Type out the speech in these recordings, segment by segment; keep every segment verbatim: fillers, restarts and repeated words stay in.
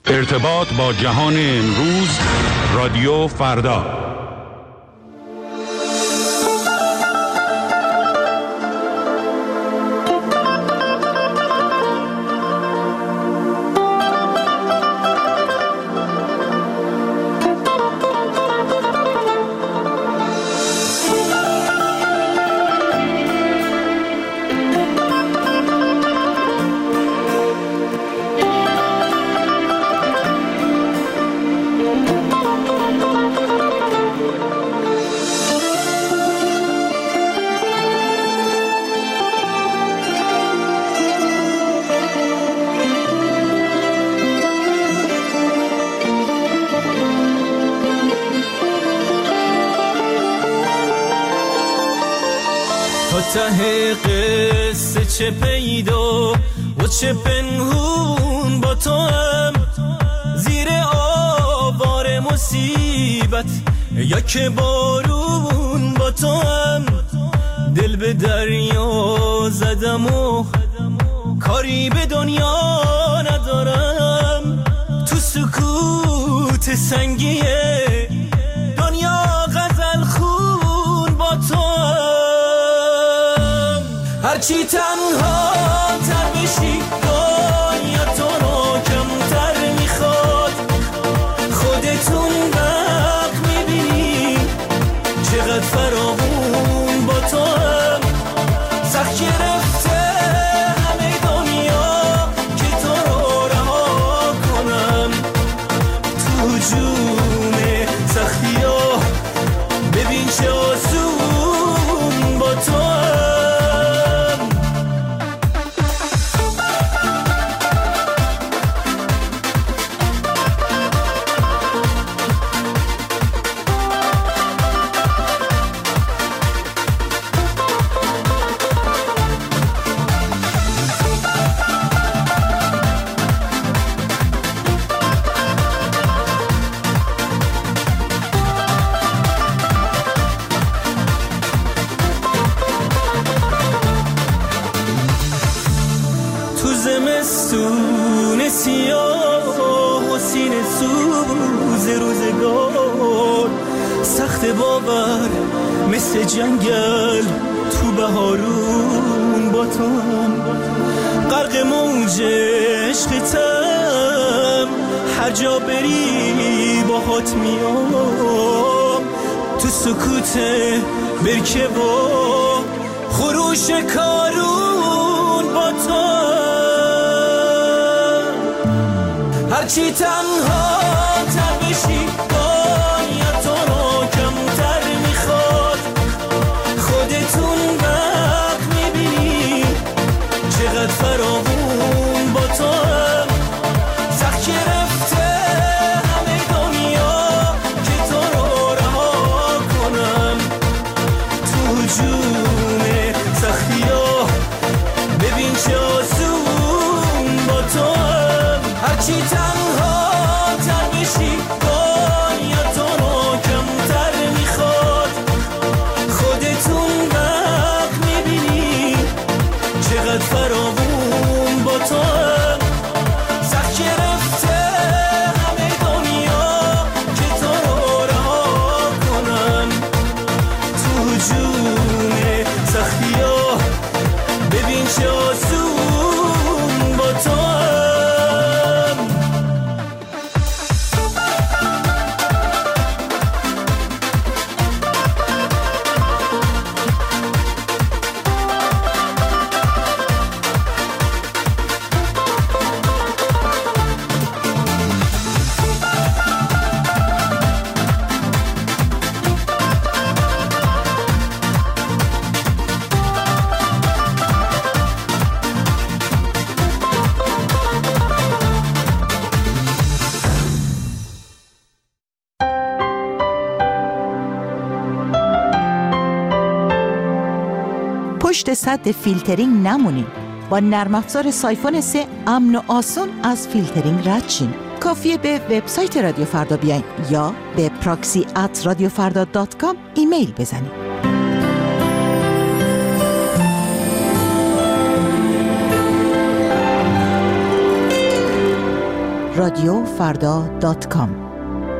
ارتباط با جهان امروز، رادیو فردا. ته قصه چه پیدا و چه پنهون با تو هم، زیر آوار مصیبت یا که بارون با تو هم، دل به دریا زدم و کاری به دنیا ندارم، تو سکوت سنگیه دنیا غزل خون با تو هم. هرچی تنها تر بشی دنیا تو رو کمتر میخواد، خودتون وقت میبینی چقدر فراوون با تو هم، سخت گرفته همه دنیا که تو رو رها کنم، تو جون سختی ها ببین چه آسون با تو هم. زمستون سیاه و سینه سوز روزگار، سخت باور مثل جنگل تو بهارون با تو هم، غرق موج عشقتم هر جا بری باهات میام، تو سکوت برکه و خروش کارون با تو. هرچی تنها تر بشی دنیا تو رو کمتر میخواد، خودتون وقت میبینی چقدر فراوون با تو هم، سخت گرفته همه دنیا که تو رو رها کنم، تو جون سختی ها ببین چه آسون با تو هم. هرچی تنها تر بشی دنیا تو رو کمتر میخواد، خودتون وقت میبینی چقدر فراوون با تو هم، سخت گرفته همه دنیا که تو رو رها کنم، تو جون سختی ها ببین چه آسون با تو هم. پشت سد فیلترینگ نمونین. با نرم افزار سایفون سه امن و آسون از فیلترینگ رد شین. کافیه به وبسایت رادیو فردا بیاین یا به پراکسی ات رادیو فردا دات کام ایمیل بزنین. رادیو فردا دات کام.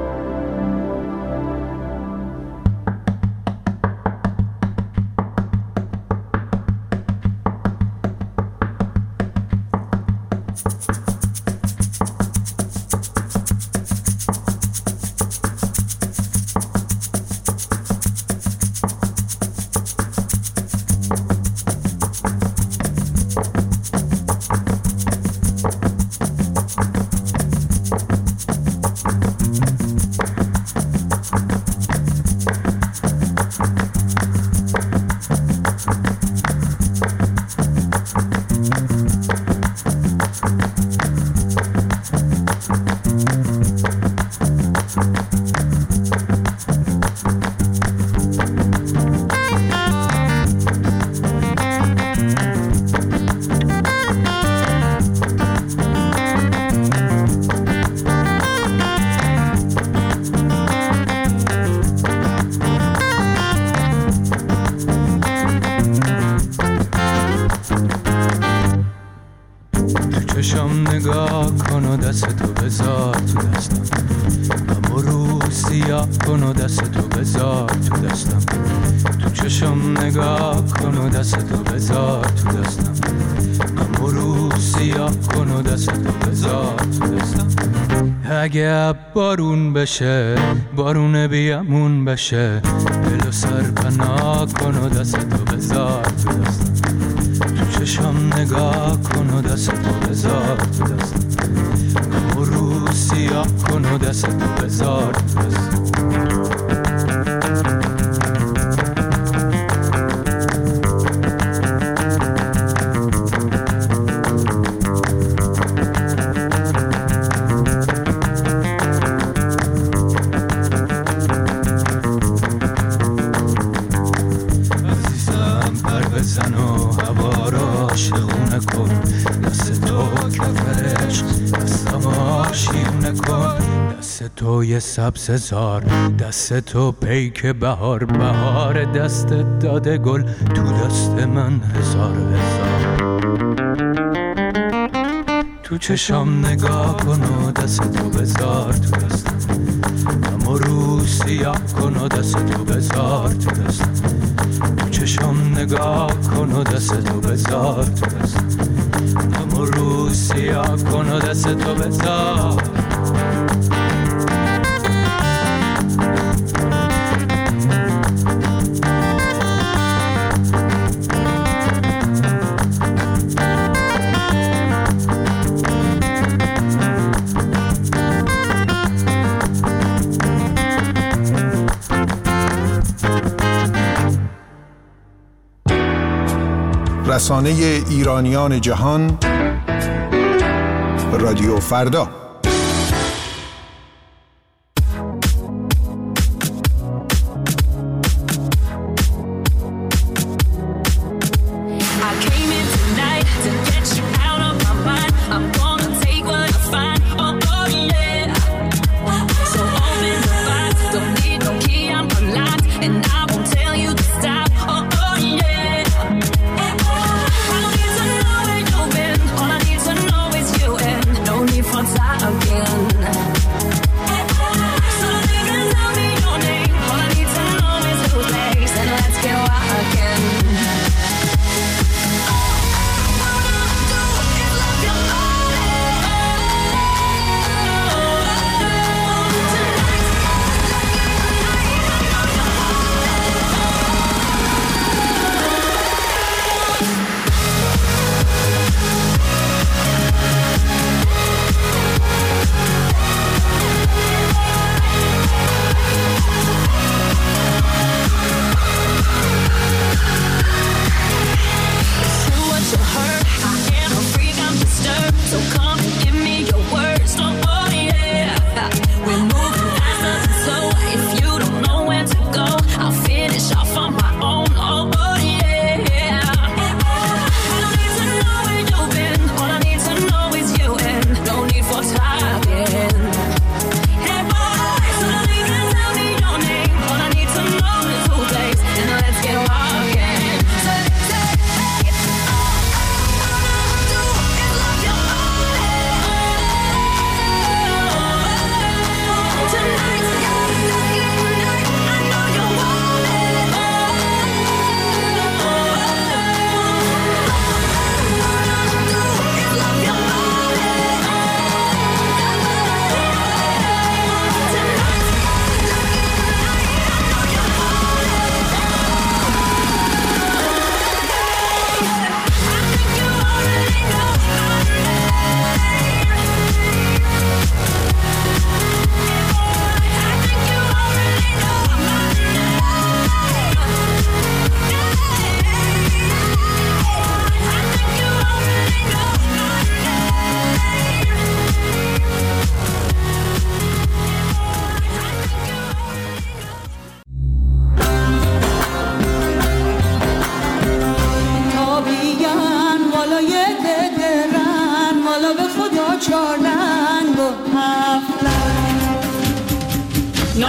چشم نگاه کن و دست تو بذار تو دستم، اما رو سیاه کن و دست تو بذار تو دستم. تو چشم نگاه کن و دست تو بذار تو دستم، اما رو سیاه کن و دست تو بذار تو دستم. اگه بارون بشه بارون بیامون بشه، دل و سر پناه کن و دست تو بذار تو دستم. تو چشم نگاه کن و دست تو بذار تو دستم، اما رو سیاه کن و دست تو بذار تو دستم. تو یه سبز زار، دست تو پیک بهار، بهار دست داده گل تو دست من هزار هزار. تو چشم نگاه کن و دست تو بذار تو دستم، اما رو سیاه کن و دست تو بذار تو دستم. تو چشم نگاه کن و دست تو بذار تو دستم، اما رو سیاه کن و دست تو بذار. رسانه ایرانیان جهان، رادیو فردا.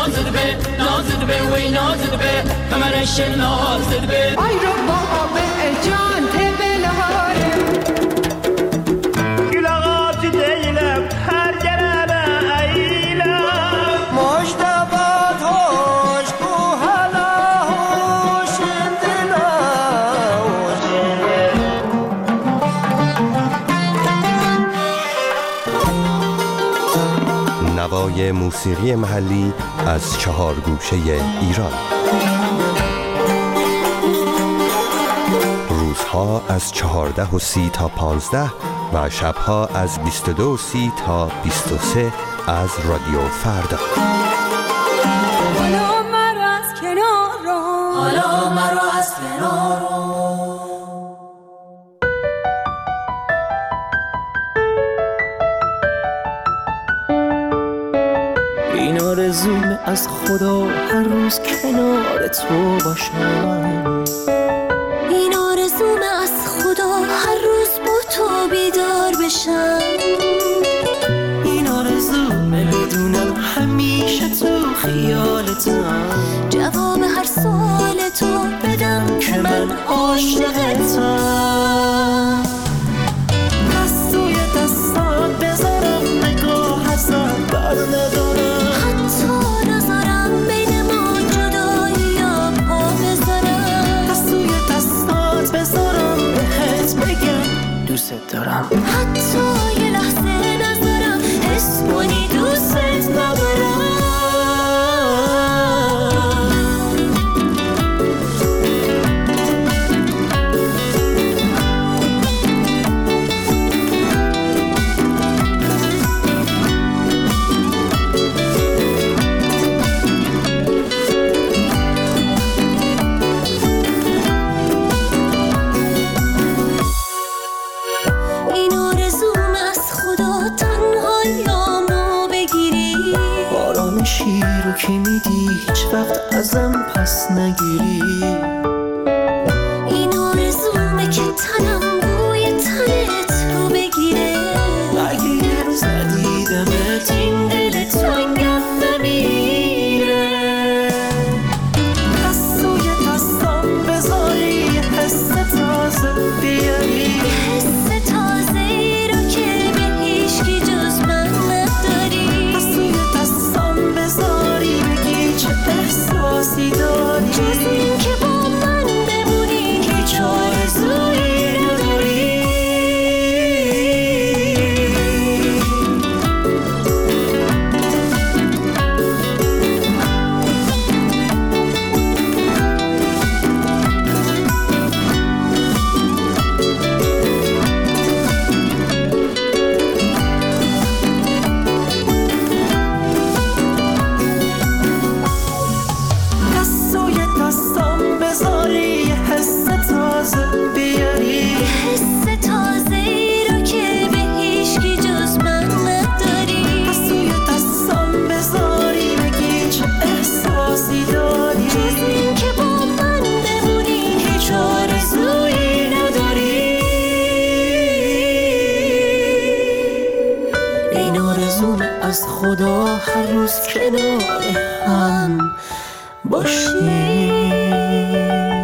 نازد به نازد به وی نازد به کمرش نازد به آی رو بابا جان تبلهاره گلاغات دیلم هر گرانه ایلم مجتبات هوش بو هلا هوش دلا نوای موسیقی محلی از چهار گوشه ایران. روزها از چهارده و سی تا پانزده و شبها از بیست و دو و سی تا بیست و سه از رادیو فردا. حالا مرا از کنار رو حالا مرا از کنار رو این آرزومه از خدا هر روز کنار تو باشم این آرزومه از خدا هر روز با تو بیدار بشم این آرزومه بدونم همیشه تو خیالتم جواب هر سوال تو بدم که من عاشقتم دستوی دستات بذارم نگاه ازت بر ندارم حتی نظرم بین ما جدایی یا پا بذارم دستوی دستات بذارم بهت بگم دوست دارم حتی یه لحظه نظرم حس کنی دوست ندارم این آرزوم از خدا تنهاییامو بگیری آرامشی رو که میدی هیچ وقت ازم پس نگیری این آرزومه که تنم بوی تنت رو بگیره اگه یه روز ندیدمت این دل تنگم نمیره دستوی دستم بذاری یه حس تازه بیاری حس تازه ای رو که به هیچکی جز من نداری دستوی دستم بذاری بگی چه احساسی داری جز این که با من بمونی هیچ آرزویی نداری دستوی دستم بذاری یه حس تازه بیاری حس تازه ای رو که به هیچکی جز من نداری دستوی دستم بذاری بگی چه احساسی داری جز این که با من بمونی هیچ آرزویی نداری این آرزومه از خدا هر روز کنار هم باشی